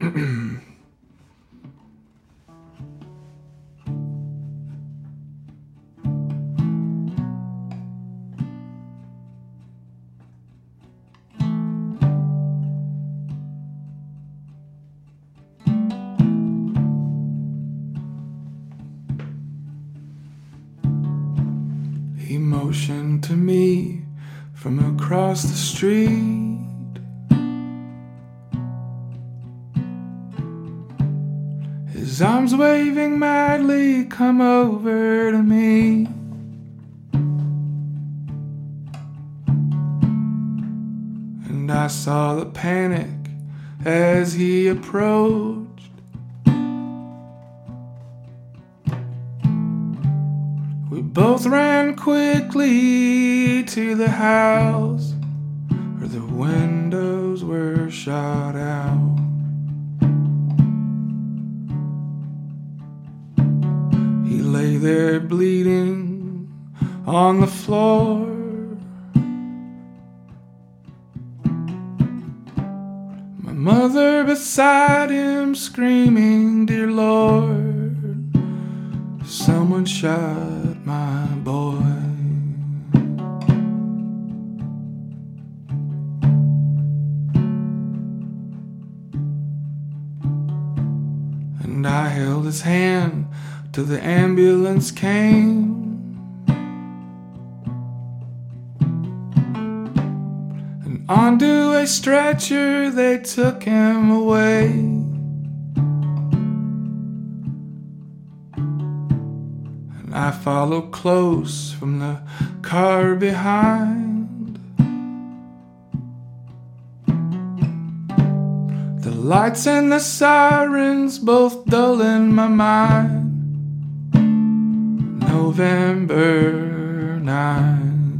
He motioned to me from across the street. His arms waving madly, come over to me. And I saw the panic as he approached. We both ran quickly to the house where the windows were shot out. He lay there bleeding on the floor. My mother beside him screaming, "Dear Lord, someone shot my boy." And I held his hand till the ambulance came. And onto a stretcher they took him away. I followed close from the car behind. The lights and the sirens both dull in my mind. November 9.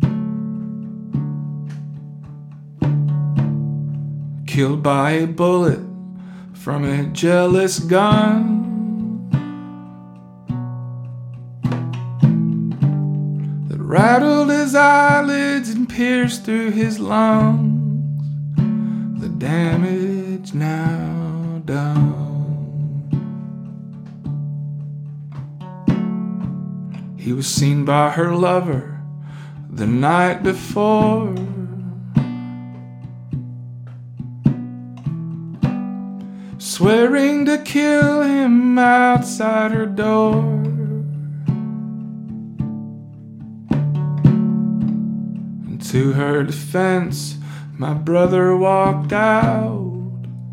Killed by a bullet from a jealous gun. Rattled his eyelids and pierced through his lungs. The damage now done. He was seen by her lover the night before. Swearing to kill him outside her door. To her defense, my brother walked out,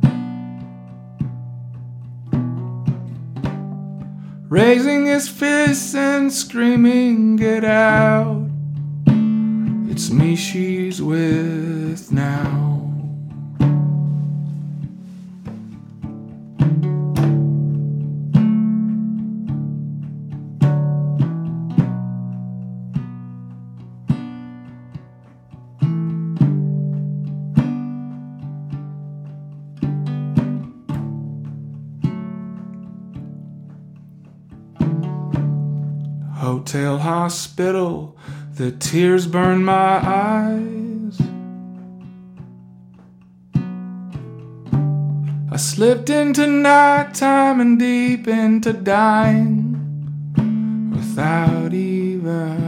raising his fists and screaming, "Get out! It's me she's with now." Hotel, hospital, the tears burn my eyes. I slipped into nighttime and deep into dying without even